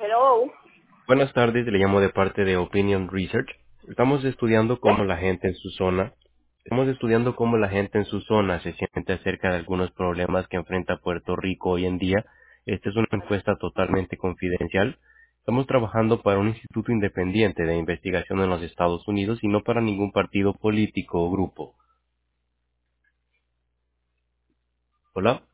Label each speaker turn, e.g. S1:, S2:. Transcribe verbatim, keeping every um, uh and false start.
S1: Hello.
S2: Buenas tardes, le llamo de parte de Opinion Research. Estamos estudiando cómo la gente en su zona, estamos estudiando cómo la gente en su zona se siente acerca de algunos problemas que enfrenta Puerto Rico hoy en día. Esta es una encuesta totalmente confidencial. Estamos trabajando para un instituto independiente de investigación en los Estados Unidos y no para ningún partido político o grupo. Hola.